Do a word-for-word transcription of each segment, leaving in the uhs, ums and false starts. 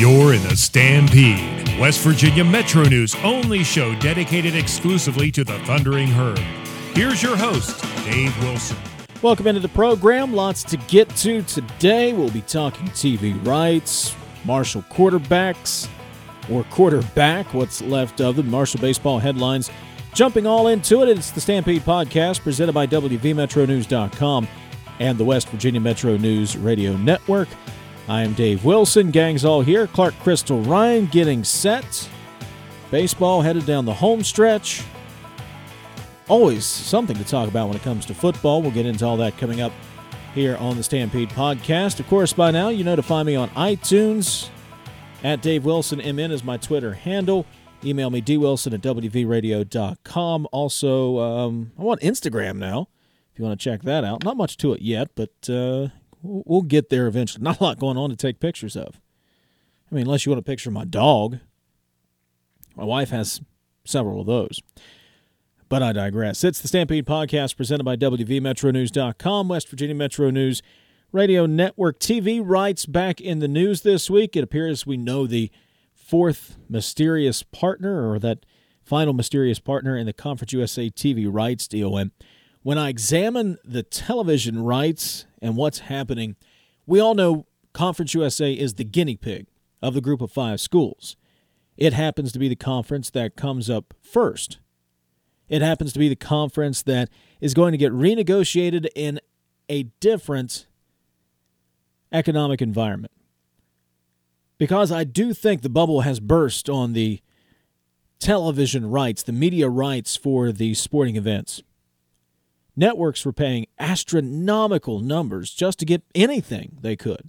You're in the Stampede, West Virginia Metro News' only show dedicated exclusively to the Thundering Herd. Here's your host, Dave Wilson. Welcome into the program. Lots to get to today. We'll be talking T V rights, Marshall quarterbacks, or quarterback, what's left of the Marshall baseball headlines. Jumping all into it, it's the Stampede Podcast presented by W V Metro News dot com and the West Virginia Metro News Radio Network. I am Dave Wilson. Gang's all here. Clark Crystal Ryan getting set. Baseball headed down the home stretch. Always something to talk about when it comes to football. We'll get into all that coming up here on the Stampede Podcast. Of course, by now, you know to find me on iTunes. At Dave Wilson M N is my Twitter handle. Email me, d wilson at w v radio dot com. Also, um, I'm on Instagram now, if you want to check that out. Not much to it yet, but uh, we'll get there eventually. Not a lot going on to take pictures of. I mean, unless you want to picture my dog. My wife has several of those. But I digress. It's the Stampede Podcast presented by W V Metro News dot com, West Virginia Metro News Radio Network. T V rights back in the news this week. It appears we know the fourth mysterious partner, or that final mysterious partner in the Conference U S A T V rights deal. And when I examine the television rights and what's happening, we all know Conference U S A is the guinea pig of the group of five schools. It happens to be the conference that comes up first. It happens to be the conference that is going to get renegotiated in a different economic environment. Because I do think the bubble has burst on the television rights, the media rights for the sporting events. Networks were paying astronomical numbers just to get anything they could.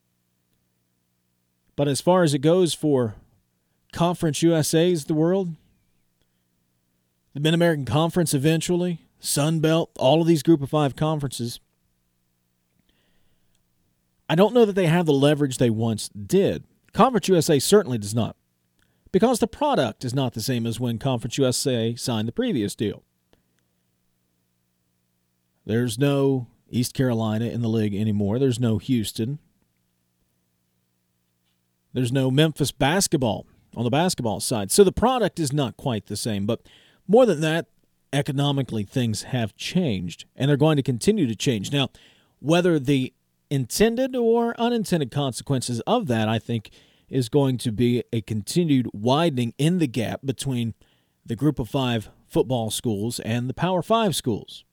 But as far as it goes for Conference U S A's of the world, the Mid-American Conference eventually, Sun Belt, all of these group of five conferences, I don't know that they have the leverage they once did. Conference U S A certainly does not, because the product is not the same as when Conference U S A signed the previous deal. There's no East Carolina in the league anymore. There's no Houston. There's no Memphis basketball on the basketball side. So the product is not quite the same. But more than that, economically things have changed, and they're going to continue to change. Now, whether the intended or unintended consequences of that, I think, is going to be a continued widening in the gap between the group of five football schools and the Power Five schools.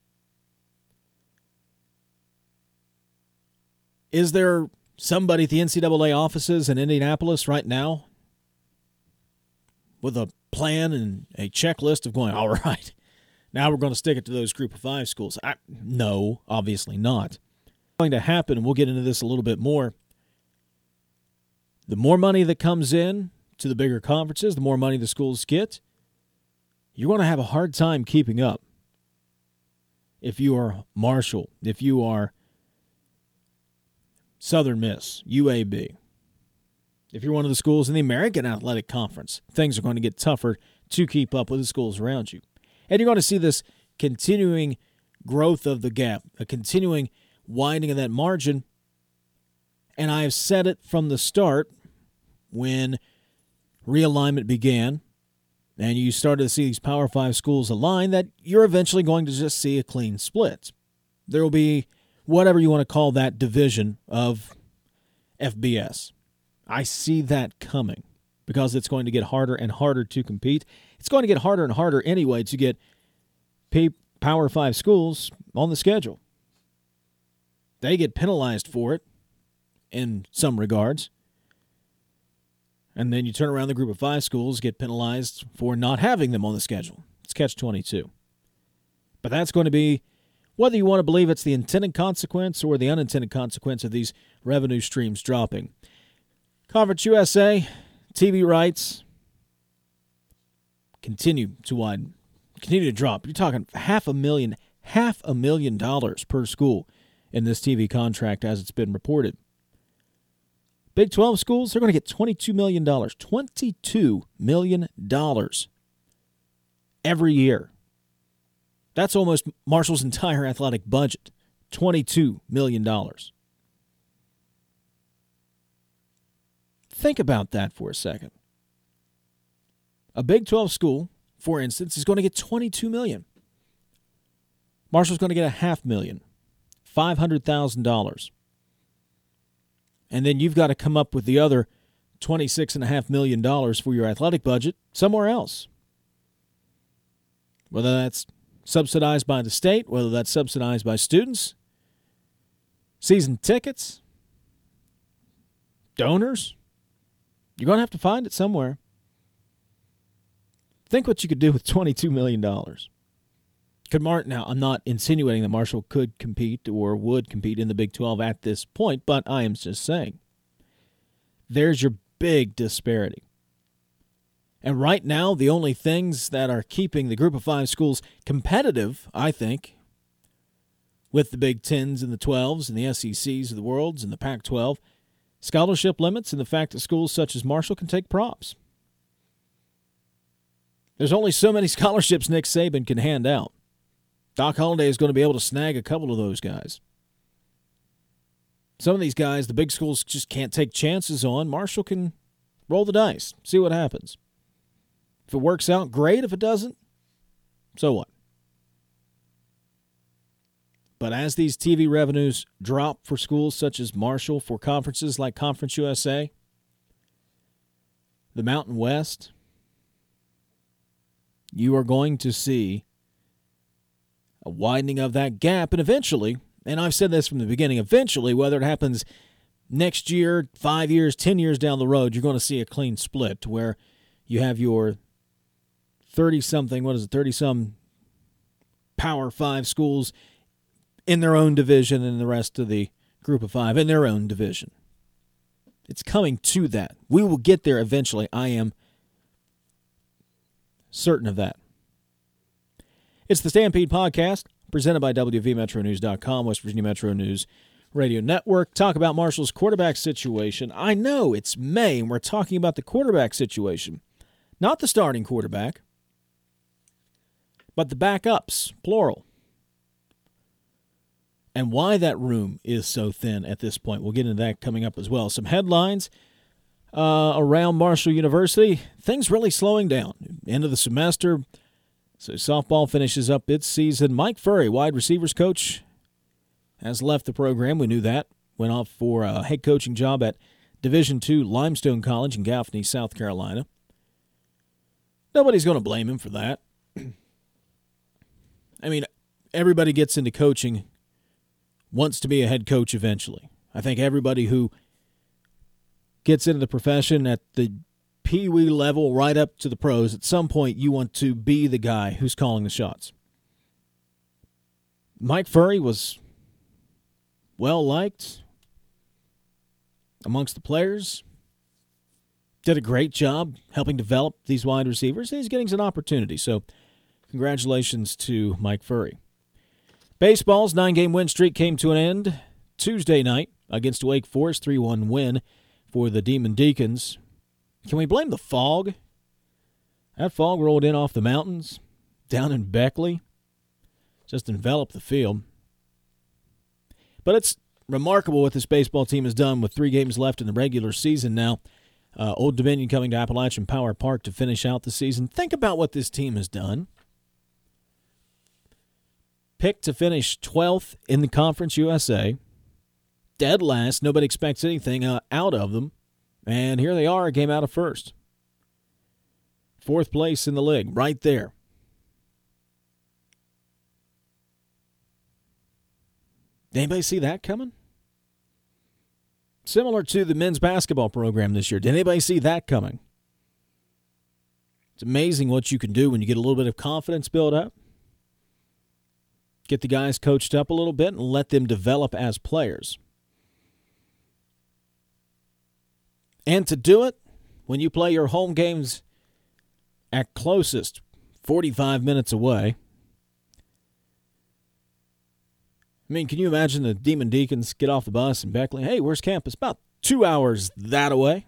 Is there somebody at the N C double A offices in Indianapolis right now with a plan and a checklist of going, all right, now we're going to stick it to those group of five schools? I, no, obviously not. Going to happen, and we'll get into this a little bit more, the more money that comes in to the bigger conferences, the more money the schools get, you're going to have a hard time keeping up. If you are Marshall, if you are Southern Miss, U A B, if you're one of the schools in the American Athletic Conference, things are going to get tougher to keep up with the schools around you. And you're going to see this continuing growth of the gap, a continuing widening of that margin. And I have said it from the start when realignment began and you started to see these Power Five schools align, that you're eventually going to just see a clean split. There will be whatever you want to call that division of F B S. I see that coming because it's going to get harder and harder to compete. It's going to get harder and harder anyway to get Power Five schools on the schedule. They get penalized for it in some regards. And then you turn around, the group of five schools get penalized for not having them on the schedule. It's catch twenty-two. But that's going to be, whether you want to believe it's the intended consequence or the unintended consequence of these revenue streams dropping. Conference U S A, T V rights continue to widen, continue to drop. You're talking half a million, half a million dollars per school in this T V contract as it's been reported. Big twelve schools, they're going to get twenty-two million dollars. twenty-two million dollars every year. That's almost Marshall's entire athletic budget, twenty-two million dollars. Think about that for a second. A Big twelve school, for instance, is going to get twenty-two million dollars. Marshall's going to get a half million, five hundred thousand dollars. And then you've got to come up with the other twenty-six point five million dollars for your athletic budget somewhere else. Whether that's subsidized by the state, whether that's subsidized by students, season tickets, donors, you're going to have to find it somewhere. Think what you could do with twenty-two million dollars. Could Mar- now, I'm not insinuating that Marshall could compete or would compete in the Big twelve at this point, but I am just saying there's your big disparity. And right now, the only things that are keeping the Group of Five schools competitive, I think, with the Big Tens and the Twelves and the S E Cs of the worlds and the Pac twelve, scholarship limits and the fact that schools such as Marshall can take props. There's only so many scholarships Nick Saban can hand out. Doc Holliday is going to be able to snag a couple of those guys. Some of these guys, the big schools just can't take chances on. Marshall can roll the dice, see what happens. If it works out, great. If it doesn't, so what? But as these T V revenues drop for schools such as Marshall, for conferences like Conference U S A, the Mountain West, you are going to see a widening of that gap. And eventually, and I've said this from the beginning, eventually, whether it happens next year, five years, ten years down the road, you're going to see a clean split to where you have your thirty-something, what is it, thirty-some Power Five schools in their own division and the rest of the Group of Five in their own division. It's coming to that. We will get there eventually. I am certain of that. It's the Stampede Podcast, presented by W V Metro News dot com, West Virginia Metro News Radio Network. Talk about Marshall's quarterback situation. I know it's May, and we're talking about the quarterback situation. Not the starting quarterback, but the backups, plural. And why that room is so thin at this point. We'll get into that coming up as well. Some headlines uh, around Marshall University. Things really slowing down. End of the semester. So softball finishes up its season. Mike Furry, wide receivers coach, has left the program. We knew that. Went off for a head coaching job at Division two Limestone College in Gaffney, South Carolina. Nobody's going to blame him for that. I mean, everybody gets into coaching, wants to be a head coach eventually. I think everybody who gets into the profession at the Pee Wee level right up to the pros, at some point you want to be the guy who's calling the shots. Mike Furry was well-liked amongst the players. Did a great job helping develop these wide receivers, and he's getting an opportunity. So congratulations to Mike Furry. Baseball's nine-game win streak came to an end Tuesday night against Wake Forest, three one win for the Demon Deacons. Can we blame the fog? That fog rolled in off the mountains down in Beckley, just enveloped the field. But it's remarkable what this baseball team has done with three games left in the regular season now. Uh, Old Dominion coming to Appalachian Power Park to finish out the season. Think about what this team has done. Picked to finish twelfth in the Conference U S A. Dead last. Nobody expects anything uh, out of them. And here they are, a game out of first. Fourth place in the league, right there. Did anybody see that coming? Similar to the men's basketball program this year. Did anybody see that coming? It's amazing what you can do when you get a little bit of confidence built up. Get the guys coached up a little bit and let them develop as players. And to do it, when you play your home games at closest forty-five minutes away. I mean, can you imagine the Demon Deacons get off the bus in Beckley? Hey, where's campus? About two hours that away.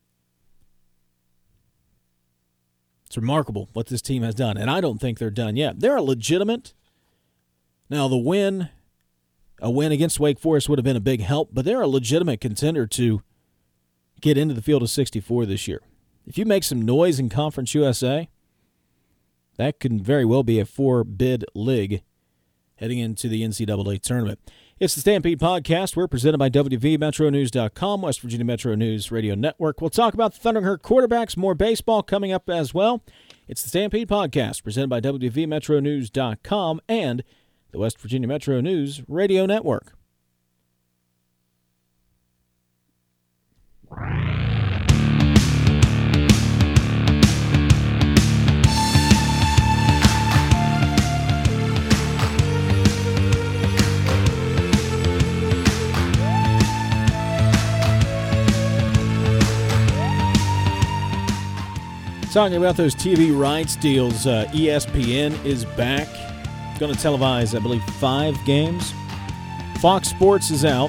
It's remarkable what this team has done, and I don't think they're done yet. They're a legitimate. Now, the win, a win against Wake Forest would have been a big help, but they're a legitimate contender to get into the field of sixty-four this year. If you make some noise in Conference U S A, that could very well be a four-bid league heading into the N C double A tournament. It's the Stampede Podcast. We're presented by W V Metro News dot com, West Virginia Metro News Radio Network. We'll talk about the Thundering Herd quarterbacks, more baseball coming up as well. It's the Stampede Podcast, presented by W V Metro News dot com and the West Virginia Metro News Radio Network. Talking about those T V rights deals, uh, E S P N is back. Going to televise, I believe, five games. Fox Sports is out.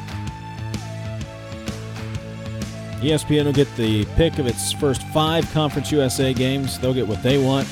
E S P N will get the pick of its first five Conference U S A games. They'll get what they want.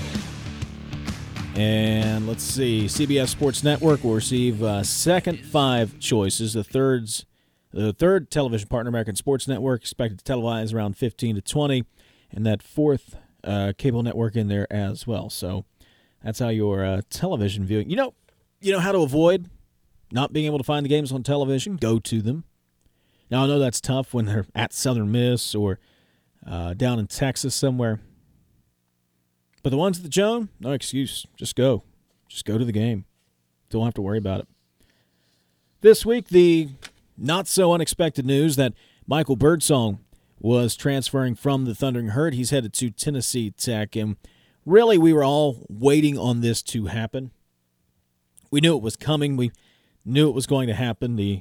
And let's see, C B S Sports Network will receive uh, second five choices. The third's, the third television partner, American Sports Network, expected to televise around fifteen to twenty. And that fourth uh, cable network in there as well. So that's how your uh, television viewing. You know, you know how to avoid not being able to find the games on television? Go to them. Now, I know that's tough when they're at Southern Miss or uh, down in Texas somewhere. But the ones at the Joan, no excuse. Just go. Just go to the game. Don't have to worry about it. This week, the not-so-unexpected news that Michael Birdsong was transferring from the Thundering Herd. He's headed to Tennessee Tech, and really we were all waiting on this to happen. We knew it was coming. We knew it was going to happen. The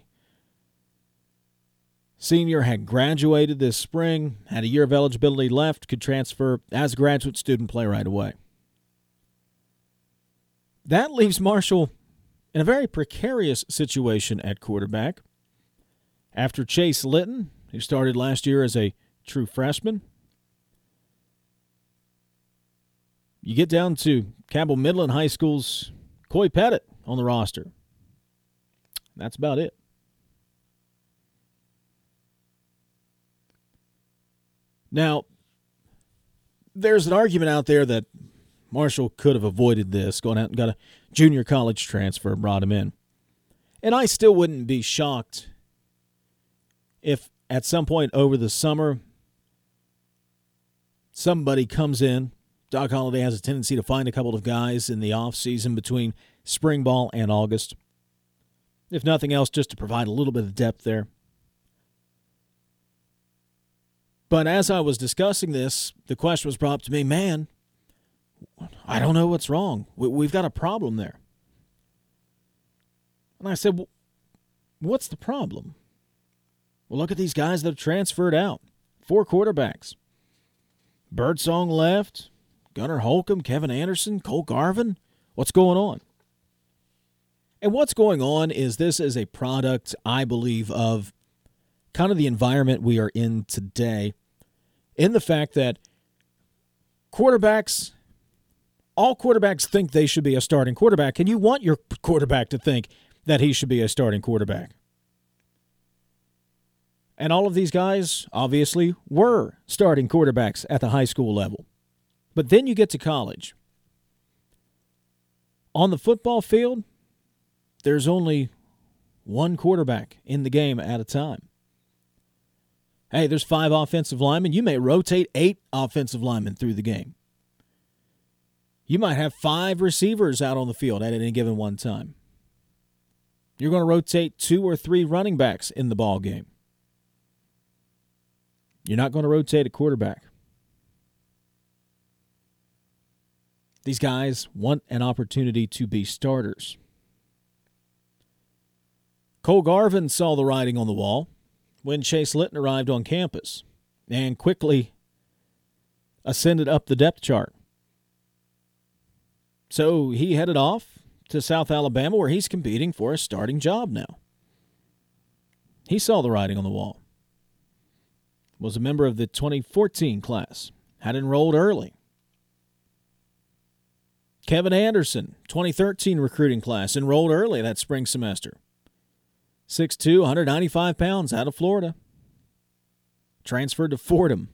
senior had graduated this spring, had a year of eligibility left, could transfer as a graduate student, play right away. That leaves Marshall in a very precarious situation at quarterback. After Chase Litton, who started last year as a true freshman, you get down to Cabell Midland High School's Coy Pettit on the roster. That's about it. Now, there's an argument out there that Marshall could have avoided this, going out and got a junior college transfer, brought him in. And I still wouldn't be shocked if at some point over the summer somebody comes in. Doc Holliday has a tendency to find a couple of guys in the offseason between spring ball and August. If nothing else, just to provide a little bit of depth there. But as I was discussing this, the question was brought up to me, man, I don't know what's wrong. We've got a problem there. And I said, well, what's the problem? Well, look at these guys that have transferred out. Four quarterbacks. Birdsong left. Gunnar Holcomb, Kevin Anderson, Cole Garvin. What's going on? And what's going on is this is a product, I believe, of kind of the environment we are in today, in the fact that quarterbacks, all quarterbacks think they should be a starting quarterback, and you want your quarterback to think that he should be a starting quarterback. And all of these guys, obviously, were starting quarterbacks at the high school level. But then you get to college. On the football field, there's only one quarterback in the game at a time. Hey, there's five offensive linemen. You may rotate eight offensive linemen through the game. You might have five receivers out on the field at any given one time. You're going to rotate two or three running backs in the ball game. You're not going to rotate a quarterback. These guys want an opportunity to be starters. Cole Garvin saw the writing on the wall when Chase Litton arrived on campus and quickly ascended up the depth chart. So he headed off to South Alabama, where he's competing for a starting job now. He saw the writing on the wall. Was a member of the twenty fourteen class. Had enrolled early. Kevin Anderson, twenty thirteen recruiting class, enrolled early that spring semester. six foot two, one hundred ninety-five pounds, out of Florida. transferred to Fordham.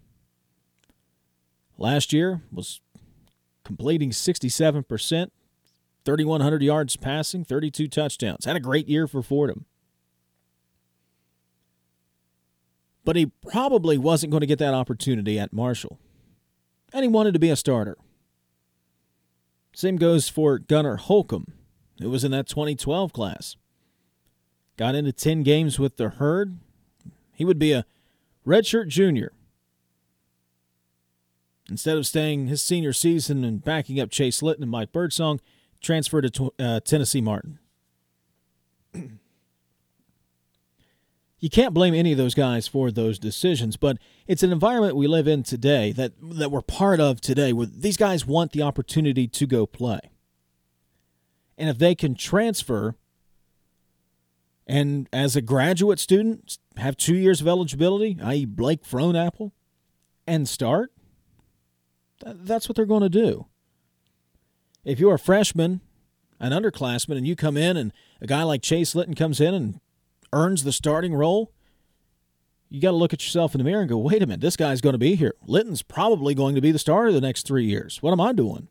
Last year was completing sixty-seven percent, thirty-one hundred yards passing, thirty-two touchdowns. Had a great year for Fordham. But he probably wasn't going to get that opportunity at Marshall. And he wanted to be a starter. Same goes for Gunnar Holcomb, who was in that twenty twelve class. Got into ten games with the Herd. He would be a redshirt junior. Instead of staying his senior season and backing up Chase Litton and Mike Birdsong, transferred to uh, Tennessee Martin. You can't blame any of those guys for those decisions, but it's an environment we live in today, that, that we're part of today, where these guys want the opportunity to go play. And if they can transfer and as a graduate student have two years of eligibility, that is. Blake Frohnapple, and start, th- that's what they're going to do. If you're a freshman, an underclassman, and you come in and a guy like Chase Litton comes in and earns the starting role, you got to look at yourself in the mirror and go, wait a minute, this guy's going to be here. Litton's probably going to be the starter the next three years. What am I doing?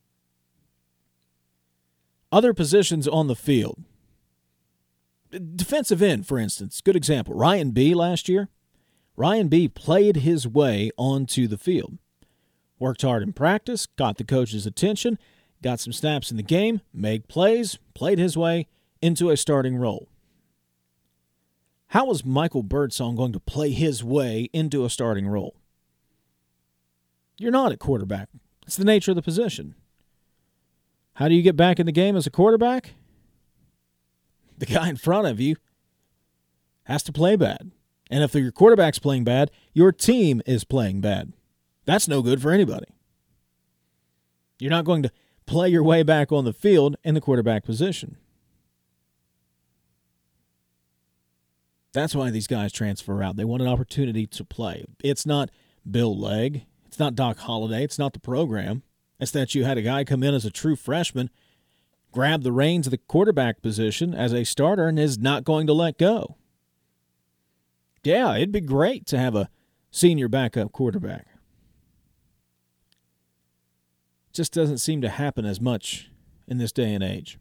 Other positions on the field. Defensive end, for instance, good example. Ryan B. last year. Ryan B. played his way onto the field. Worked hard in practice, got the coach's attention, got some snaps in the game, made plays, played his way into a starting role. How is Michael Birdsong going to play his way into a starting role? You're not at quarterback. It's the nature of the position. How do you get back in the game as a quarterback? The guy in front of you has to play bad. And if your quarterback's playing bad, your team is playing bad. That's no good for anybody. You're not going to play your way back on the field in the quarterback position. That's why these guys transfer out. They want an opportunity to play. It's not Bill Legg. It's not Doc Holliday. It's not the program. It's that you had a guy come in as a true freshman, grab the reins of the quarterback position as a starter, and is not going to let go. Yeah, it'd be great to have a senior backup quarterback. Just doesn't seem to happen as much in this day and age.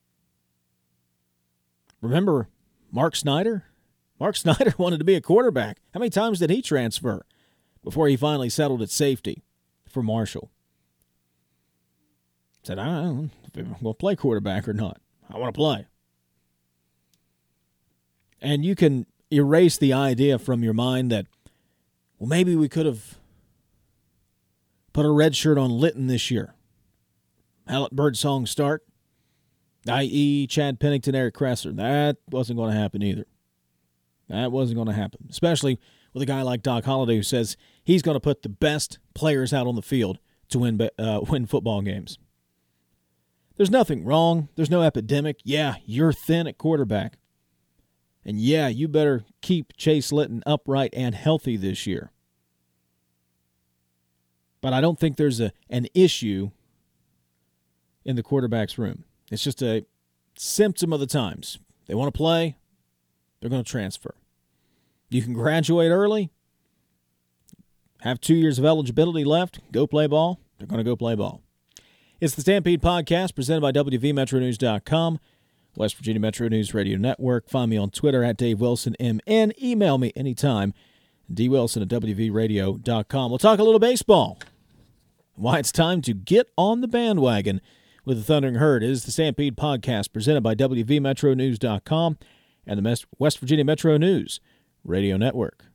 Remember Mark Snyder? Mark Snyder wanted to be a quarterback. How many times did he transfer before he finally settled at safety for Marshall? Said, I don't know if I'm going to play quarterback or not. I want to play. And you can erase the idea from your mind that, well, maybe we could have put a red shirt on Litton this year. Let Birdsong start, that is. Chad Pennington, Eric Kressler. That wasn't going to happen either. That wasn't going to happen, especially with a guy like Doc Holliday who says he's going to put the best players out on the field to win uh, win football games. There's nothing wrong. There's no epidemic. Yeah, you're thin at quarterback. And yeah, you better keep Chase Litton upright and healthy this year. But I don't think there's a an issue in the quarterback's room. It's just a symptom of the times. They want to play. They're going to transfer. You can graduate early, have two years of eligibility left, go play ball. They're going to go play ball. It's the Stampede Podcast presented by W V Metro News dot com, West Virginia Metro News Radio Network. Find me on Twitter at Dave Wilson M N. Email me anytime, d wilson at w v radio dot com. We'll talk a little baseball. Why it's time to get on the bandwagon with the Thundering Herd. It is the Stampede Podcast presented by W V Metro News dot com and the West Virginia Metro News Radio Network.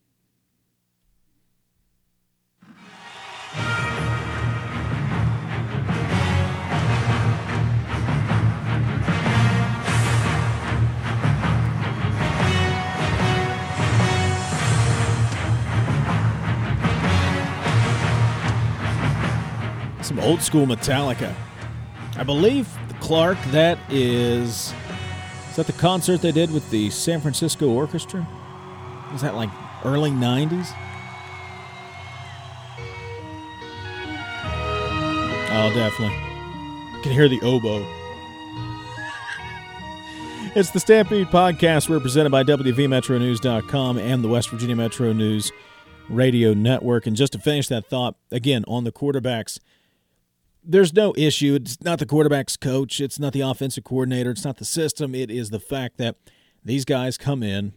Some old school Metallica. I believe, Clark, that is... Is that the concert they did with the San Francisco Orchestra? Was that like early nineties? Oh, definitely. You can hear the oboe. It's the Stampede Podcast. We're presented by W V Metro News dot com and the West Virginia Metro News Radio Network. And just to finish that thought, again, on the quarterbacks, there's no issue. It's not the quarterback's coach. It's not the offensive coordinator. It's not the system. It is the fact that these guys come in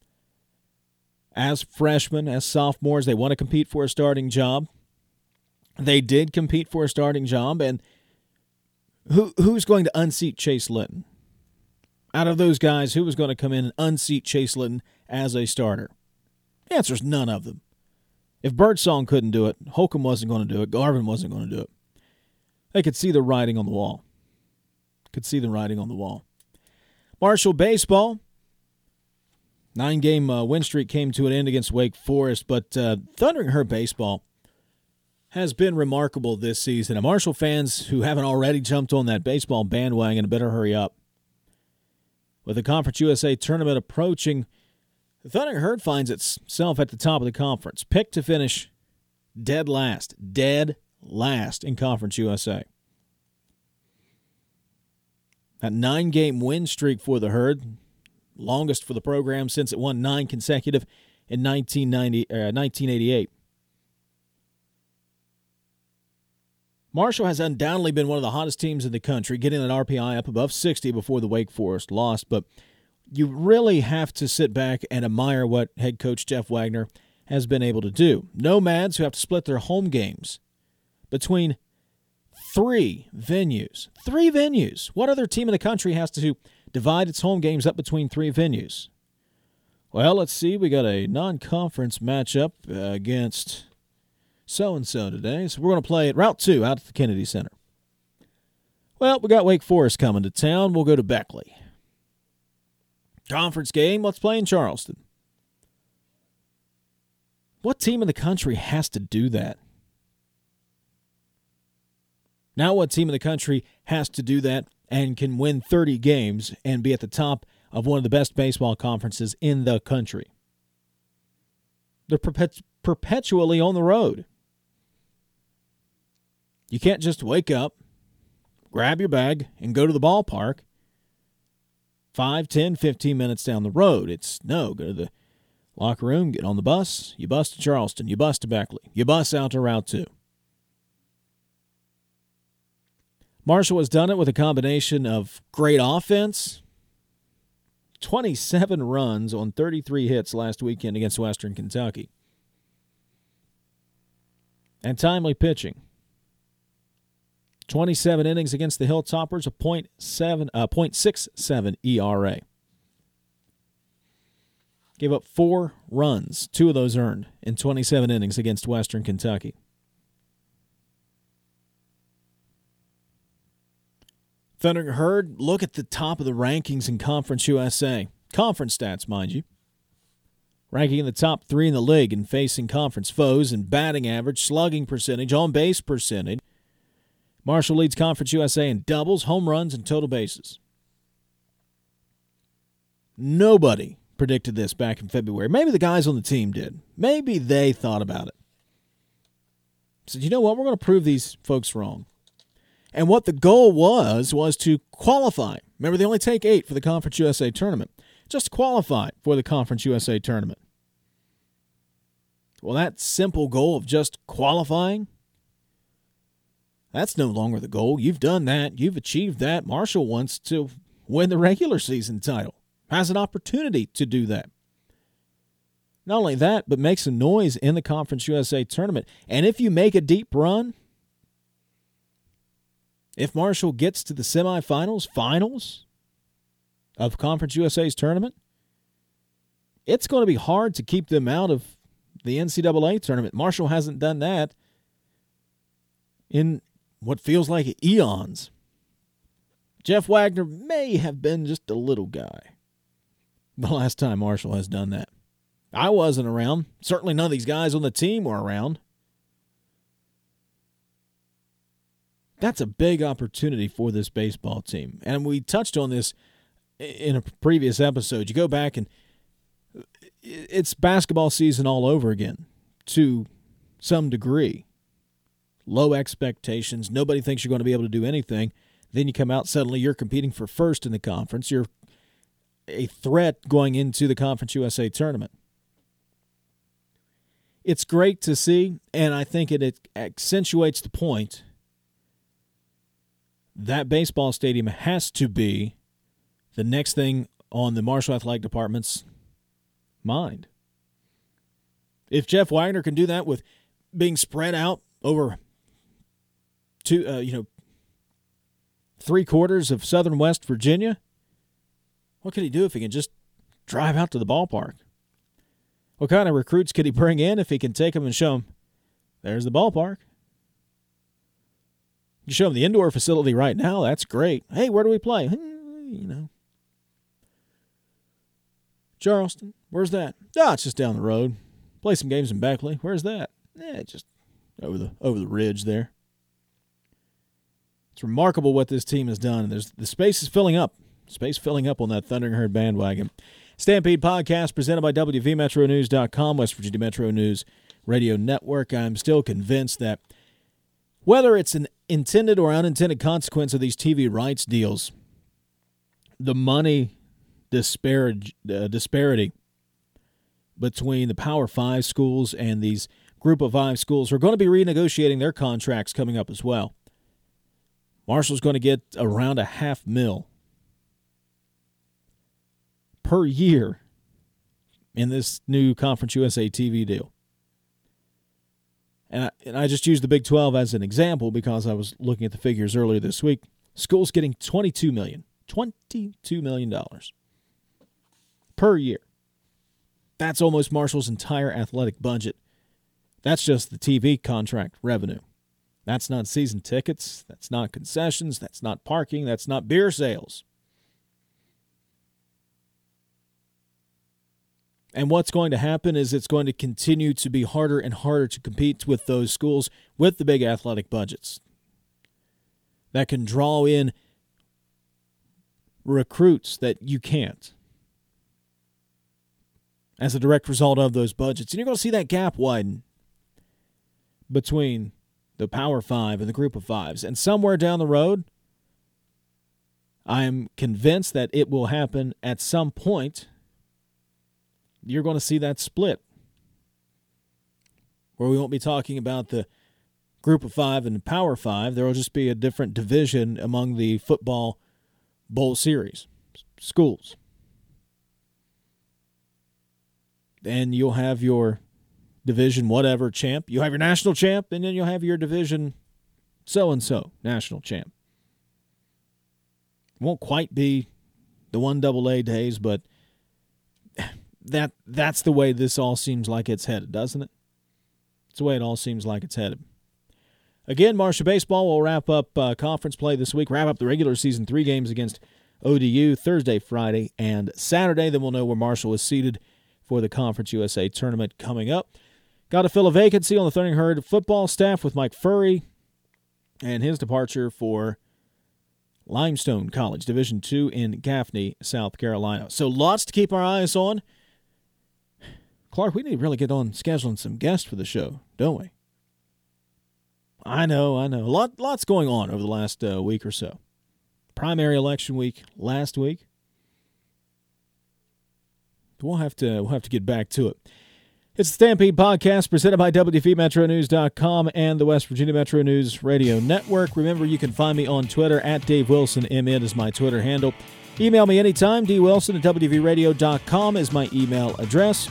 as freshmen, as sophomores. They want to compete for a starting job. They did compete for a starting job, and who who's going to unseat Chase Litton? Out of those guys, who was going to come in and unseat Chase Litton as a starter? The answer is none of them. If Birdsong couldn't do it, Holcomb wasn't going to do it, Garvin wasn't going to do it. They could see the writing on the wall. Could see the writing on the wall. Marshall baseball. Nine-game uh, win streak came to an end against Wake Forest, but uh, Thundering Herd baseball has been remarkable this season. And Marshall fans who haven't already jumped on that baseball bandwagon better hurry up. With the Conference U S A tournament approaching, the Thundering Herd finds itself at the top of the conference, picked to finish dead last, dead last in Conference U S A. That nine-game win streak for the Herd, longest for the program since it won nine consecutive in nineteen ninety, uh, nineteen eighty-eight. Marshall has undoubtedly been one of the hottest teams in the country, getting an R P I up above sixty before the Wake Forest loss, but you really have to sit back and admire what head coach Jeff Wagner has been able to do. Nomads who have to split their home games between three venues. Three venues. What other team in the country has to divide its home games up between three venues? Well, let's see. We got a non-conference matchup uh, against so-and-so today. So we're going to play at Route two out at the Kennedy Center. Well, we got Wake Forest coming to town. We'll go to Beckley. Conference game, let's play in Charleston. What team in the country has to do that? Now what team in the country has to do that and can win thirty games and be at the top of one of the best baseball conferences in the country? They're perpet- perpetually on the road. You can't just wake up, grab your bag, and go to the ballpark five, ten, fifteen minutes down the road. It's no, go to the locker room, get on the bus, you bus to Charleston, you bus to Beckley, you bus out to Route two. Marshall has done it with a combination of great offense, twenty-seven runs on thirty-three hits last weekend against Western Kentucky, and timely pitching. twenty-seven innings against the Hilltoppers, a point seven, uh, point six seven E R A. Gave up four runs, two of those earned, in twenty-seven innings against Western Kentucky. Thundering Herd, look at the top of the rankings in Conference U S A. Conference stats, mind you. Ranking in the top three in the league in facing conference foes in batting average, slugging percentage, on-base percentage. Marshall leads Conference U S A in doubles, home runs, and total bases. Nobody predicted this back in February. Maybe the guys on the team did. Maybe they thought about it. Said, you know what, we're going to prove these folks wrong. And what the goal was, was to qualify. Remember, they only take eight for the Conference U S A tournament. Just qualify for the Conference U S A tournament. Well, that simple goal of just qualifying, that's no longer the goal. You've done that. You've achieved that. Marshall wants to win the regular season title. Has an opportunity to do that. Not only that, but make some noise in the Conference U S A tournament. And if you make a deep run, if Marshall gets to the semifinals, finals of Conference U S A's tournament, it's going to be hard to keep them out of the N C double A tournament. Marshall hasn't done that in what feels like eons. Jeff Wagner may have been just a little guy the last time Marshall has done that. I wasn't around. Certainly none of these guys on the team were around. That's a big opportunity for this baseball team. And we touched on this in a previous episode. You go back and it's basketball season all over again to some degree. Low expectations. Nobody thinks you're going to be able to do anything. Then you come out, suddenly you're competing for first in the conference. You're a threat going into the Conference U S A tournament. it's great to see, and I think it, it accentuates the point that baseball stadium has to be the next thing on the Marshall Athletic Department's mind. If Jeff Wagner can do that with being spread out over two, uh, you know, three quarters of southern West Virginia, what could he do if he can just drive out to the ballpark? What kind of recruits could he bring in if he can take them and show them, there's the ballpark? You show them the indoor facility right now, that's great. Hey, where do we play? You know. Charleston, where's that? Ah, it's just down the road. Play some games in Beckley. Where's that? Eh, just over the over the ridge there. It's remarkable what this team has done. There's the space is filling up. Space filling up on that Thundering Herd bandwagon. Stampede Podcast presented by W V Metro News dot com, West Virginia Metro News Radio Network. I'm still convinced that whether it's an intended or unintended consequence of these T V rights deals, the money disparity, uh, disparity between the Power Five schools and these Group of Five schools are going to be renegotiating their contracts coming up as well. Marshall's going to get around a half mil per year in this new Conference U S A T V deal. And I, and I just used the Big twelve as an example because I was looking at the figures earlier this week. Schools getting twenty-two million dollars. twenty-two million dollars per year. That's almost Marshall's entire athletic budget. That's just the T V contract revenue. That's not season tickets. That's not concessions. That's not parking. That's not beer sales. And what's going to happen is it's going to continue to be harder and harder to compete with those schools with the big athletic budgets that can draw in recruits that you can't as a direct result of those budgets. And you're going to see that gap widen between the Power Five and the Group of Fives. And somewhere down the road, I am convinced that it will happen at some point. You're going to see that split, where we won't be talking about the Group of Five and the Power Five. There will just be a different division among the football bowl series schools. And you'll have your division whatever champ. You'll have your national champ, and then you'll have your division so-and-so national champ. Won't quite be the one double A days, but that that's the way this all seems like it's headed, doesn't it? It's the way it all seems like it's headed. Again, Marshall Baseball will wrap up uh, conference play this week, wrap up the regular season, three games against O D U Thursday, Friday, and Saturday. Then we'll know where Marshall is seated for the Conference U S A tournament coming up. Got to fill a vacancy on the Thundering Herd football staff with Mike Furry and his departure for Limestone College, Division two in Gaffney, South Carolina. So lots to keep our eyes on. Clark, we need to really get on scheduling some guests for the show, don't we? I know, I know. A lot, lots going on over the last uh, week or so. Primary election week last week. We'll have to we'll have to get back to it. It's the Stampede Podcast presented by W V Metro News dot com and the West Virginia Metro News Radio Network. Remember, you can find me on Twitter at Dave Wilson. M N is my Twitter handle. Email me anytime. D Wilson at W V Radio dot com is my email address.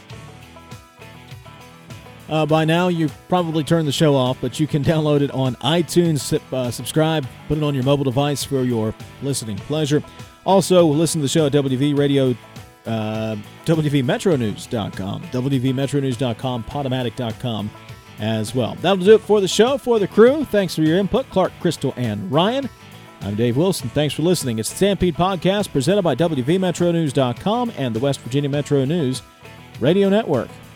Uh, by now, you've probably turned the show off, but you can download it on iTunes, uh, subscribe, put it on your mobile device for your listening pleasure. Also, listen to the show at W V Radio, uh, W V Metro News dot com, W V Metro News dot com, Podomatic dot com as well. That'll do it for the show, for the crew. Thanks for your input, Clark, Crystal, and Ryan. I'm Dave Wilson. Thanks for listening. It's the Stampede Podcast presented by W V Metro News dot com and the West Virginia Metro News Radio Network.